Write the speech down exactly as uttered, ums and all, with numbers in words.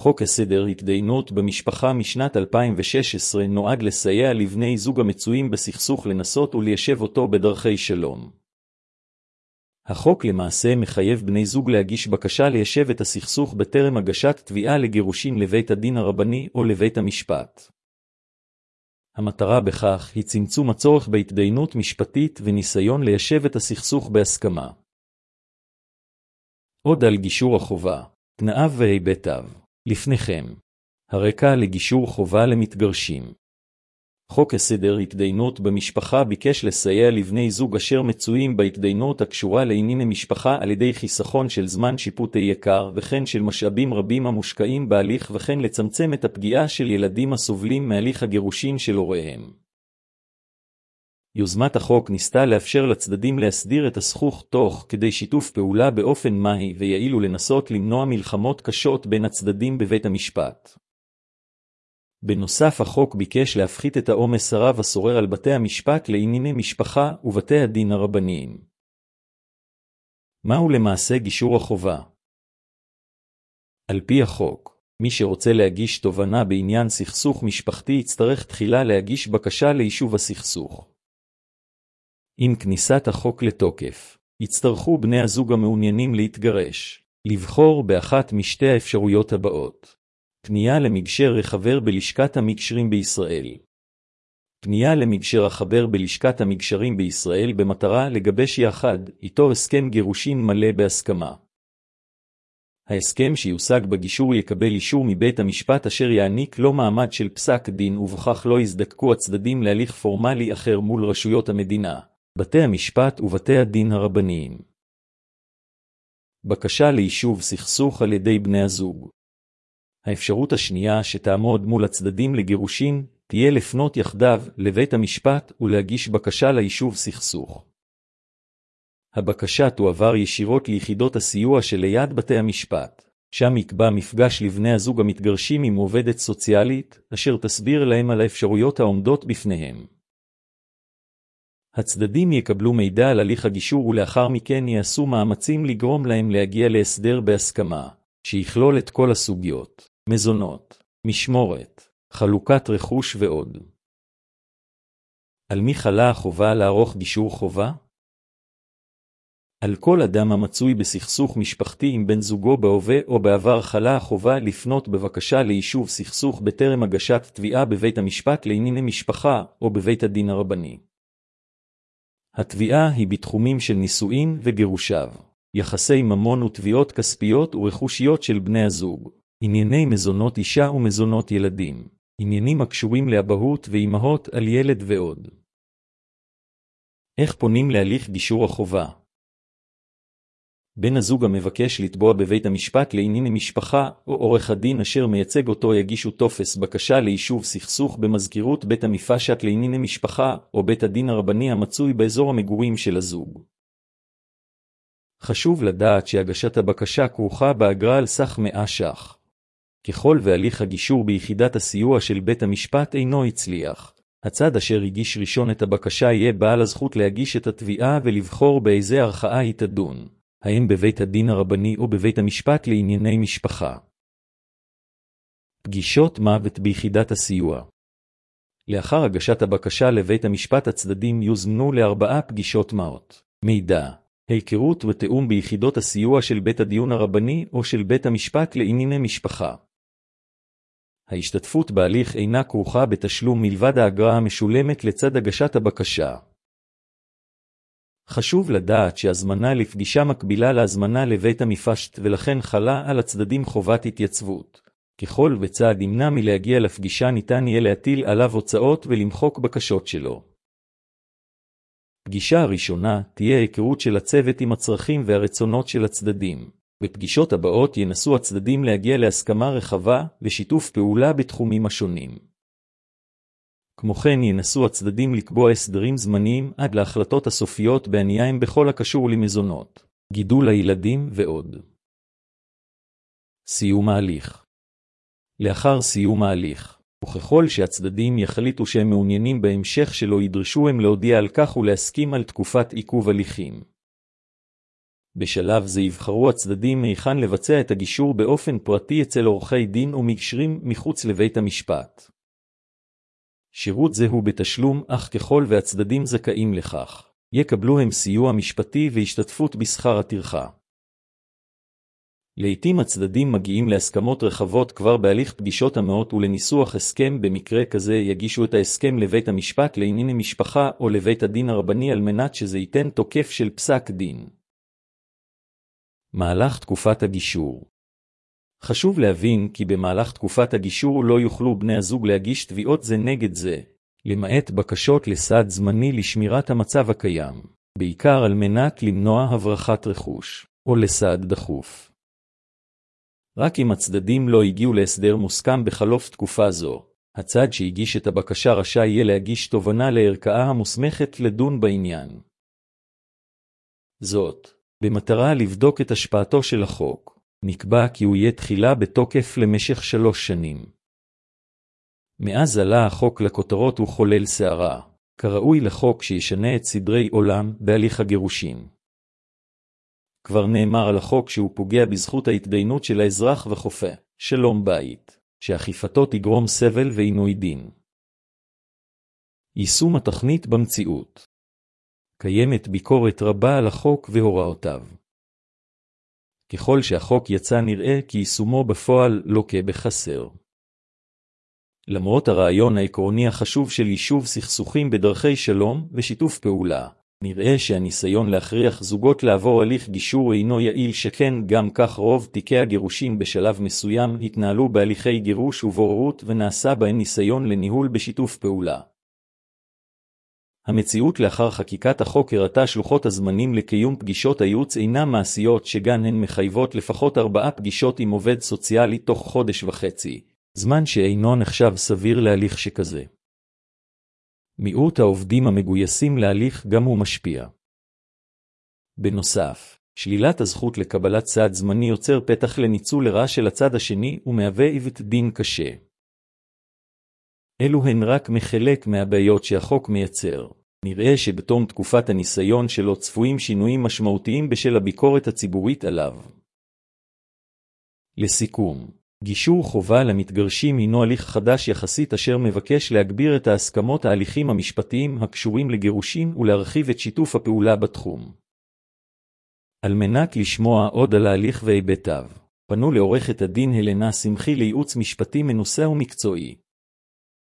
חוק הסדר התדיינות במשפחה משנת אלפיים ושש עשרה נועד לסייע לבני זוג המצויים בסכסוך לנסות וליישב אותו בדרכי שלום. החוק למעשה מחייב בני זוג להגיש בקשה ליישב את הסכסוך בטרם הגשת תביעה לגירושין לבית הדין הרבני או לבית המשפט. המטרה בכך היא צמצום הצורך בהתדיינות משפטית וניסיון ליישב את הסכסוך בהסכמה. עוד על גישור החובה, תנאיו והיבטיו. לפניכם, הרקע לגישור חובה למתגרשים. חוק הסדר התדיינות במשפחה ביקש לסייע לבני זוג אשר מצויים בהתדיינות הקשורה לענייני משפחה על ידי חיסכון של זמן שיפוטי יקר וכן של משאבים רבים המושקעים בהליך וכן לצמצם את הפגיעה של ילדים הסובלים מהליך הגירושין של הוריהם. יוזמת החוק ניסתה לאפשר לצדדים להסדיר את הסכסוך תוך כדי שיתוף פעולה באופן מהיר ויעיל ולנסות למנוע מלחמות קשות בין הצדדים בבית המשפט. בנוסף, החוק ביקש להפחית את העומס הרב השורר על בתי המשפט לענייני משפחה ובתי הדין הרבניים. מהו למעשה גישור החובה? על פי החוק, מי שרוצה להגיש תובענה בעניין סכסוך משפחתי יצטרך תחילה להגיש בקשה ליישוב הסכסוך. עם כניסת החוק לתוקף, יצטרכו בני הזוג המעוניינים להתגרש, לבחור באחת משתי האפשרויות הבאות. פנייה למגשר החבר בלשכת המגשרים בישראל. פנייה למגשר החבר בלשכת המגשרים בישראל במטרה לגבש יחד איתו הסכם גירושין מלא בהסכמה. ההסכם שיושג בגישור יקבל אישור מבית המשפט אשר יעניק לו מעמד של פסק דין ובכך לא יזדקקו הצדדים להליך פורמלי אחר מול רשויות המדינה, בתי המשפט ובתי הדין הרבניים. בקשה ליישוב סכסוך על ידי בני הזוג. האפשרות השנייה שתעמוד מול הצדדים לגירושין תהיה לפנות יחדיו לבית המשפט ולהגיש בקשה ליישוב סכסוך. הבקשה תועבר ישירות ליחידות הסיוע שליד בתי המשפט, שם יקבע מפגש לבני הזוג המתגרשים עם עובדת סוציאלית, אשר תסביר להם על האפשרויות העומדות בפניהם. הצדדים יקבלו מידע על הליך הגישור ולאחר מכן יעשו מאמצים לגרום להם להגיע להסדר בהסכמה, שיכלול את כל הסוגיות, מזונות, משמורת, חלוקת רכוש ועוד. על מי חלה החובה לערוך גישור חובה? על כל אדם המצוי בסכסוך משפחתי עם בן זוגו בהווה או בעבר חלה החובה לפנות בבקשה ליישוב סכסוך בטרם הגשת תביעה בבית המשפט לענייני משפחה או בבית הדין הרבני. התביעה היא בתחומים של נישואין וגירושיו, יחסי ממון ותביעות כספיות ורכושיות של בני הזוג, ענייני מזונות אישה ומזונות ילדים, עניינים הקשורים לאבהות ואימהות על ילד ועוד. איך פונים להליך גישור החובה? בן הזוג המבקש לתבוע בבית המשפט לענייני משפחה או עורך הדין אשר מייצג אותו יגישו טופס בקשה ליישוב סכסוך במזכירות בית המשפט לענייני משפחה או בית הדין הרבני המצוי באזור המגורים של הזוג. חשוב לדעת שהגשת הבקשה כרוכה באגרה על סך מאה ש"ח. ככל והליך הגישור ביחידת הסיוע של בית המשפט אינו הצליח, הצד אשר הגיש ראשון את הבקשה יהיה בעל הזכות להגיש את התביעה ולבחור באיזה ערכאה היא תדון, האם בבית הדין הרבני או בבית המשפט לענייני משפחה. פגישות מוות ביחידת הסיוע. לאחר הגשת הבקשה לבית המשפט הצדדים יוזמנו לארבעה פגישות מוות, מידע, היכרות ותאום ביחידות הסיוע של בית הדין הרבני או של בית המשפט לענייני משפחה. ההשתתפות בהליך אינה כרוכה בתשלום מלבד האגרה המשולמת לצד הגשת הבקשה. חשוב לדעת שהזמנה לפגישה מקבילה להזמנה לבית המשפט ולכן חלה על הצדדים חובת התייצבות. ככל וצד ימנע מלהגיע לפגישה ניתן יהיה להטיל עליו הוצאות ולמחוק בקשות שלו. פגישה הראשונה תהיה היכרות של הצוות עם הצרכים והרצונות של הצדדים. בפגישות הבאות ינסו הצדדים להגיע להסכמה רחבה ושיתוף פעולה בתחומים השונים. כמו כן ינסו הצדדים לקבוע הסדרים זמניים עד להחלטות הסופיות בעניינים בכל הקשור למזונות, גידול הילדים ועוד. סיום ההליך. לאחר סיום ההליך, וככל שהצדדים יחליטו שהם מעוניינים בהמשך שלו ידרשו הם להודיע על כך ולהסכים על תקופת עיכוב הליכים. בשלב זה יבחרו הצדדים היכן לבצע את הגישור באופן פרטי אצל עורכי דין ומגשרים מחוץ לבית המשפט. שירות זה הוא בתשלום, אך ככל והצדדים זכאים לכך, יקבלו הם סיוע משפטי והשתתפות בשכר הטרחה. לעתים הצדדים מגיעים להסכמות רחבות כבר בהליך פגישות המאות ולניסוח הסכם. במקרה כזה יגישו את ההסכם לבית המשפט לענייני משפחה או לבית הדין הרבני על מנת שזה ייתן תוקף של פסק דין. מהלך תקופת הגישור. חשוב להבין כי במהלך תקופת הגישור לא יוכלו בני הזוג להגיש תביעות זה נגד זה, למעט בקשות לסעד זמני לשמירת המצב הקיים, בעיקר על מנת למנוע הברחת רכוש, או לסעד דחוף. רק אם הצדדים לא הגיעו להסדר מוסכם בחלוף תקופה זו, הצד שהגיש את הבקשה רשאי יהיה להגיש תובענה לערכאה המוסמכת לדון בעניין. זאת, במטרה לבדוק את השפעתו של החוק, נקבע כי הוא יהיה תחילה בתוקף למשך שלוש שנים. מאז עלה החוק לכותרות וחולל סערה, כראוי לחוק שישנה את סדרי עולם בהליך הגירושין. כבר נאמר על החוק שהוא פוגע בזכות ההתדיינות של האזרח וחופה, שלום בית, שאכיפתו תגרום סבל ועינוי דין. יישום התוכנית במציאות. קיימת ביקורת רבה על החוק והוראותיו. ככל שהחוק יצא נראה כי יישומו בפועל לוקה בחסר. למרות הרעיון העקרוני החשוב של יישוב סכסוכים בדרכי שלום ושיתוף פעולה, נראה שהניסיון להכריח זוגות לעבור הליך גישור אינו יעיל, שכן גם כך רוב תיקי הגירושים בשלב מסוים התנהלו בהליכי גירוש ובוררות ונעשה בהן ניסיון לניהול בשיתוף פעולה. המציאות לאחר חקיקת החוק הראתה שלוחות הזמנים לקיום פגישות הייעוץ אינן מעשיות, שגם הן מחייבות לפחות ארבעה פגישות עם עובד סוציאלי תוך חודש וחצי, זמן שאינו נחשב סביר להליך שכזה. מיעוט העובדים המגויסים להליך גם הוא משפיע. בנוסף, שלילת הזכות לקבלת סעד זמני יוצר פתח לניצול לרעה של הצד השני ומהווה עיוות דין קשה. אלו הן רק מחלק מהבעיות שהחוק מייצר. נראה שבתום תקופת הניסיון שלו צפויים שינויים משמעותיים בשל הביקורת הציבורית עליו. לסיכום, גישור חובה למתגרשים הינו הליך חדש יחסית אשר מבקש להגביר את ההסכמות ההליכים המשפטיים הקשורים לגירושים ולהרחיב את שיתוף הפעולה בתחום. על מנת לשמוע עוד על ההליך והיבטיו, פנו לעורכת הדין הלנה שמחי לייעוץ משפטי מנוסה ומקצועי.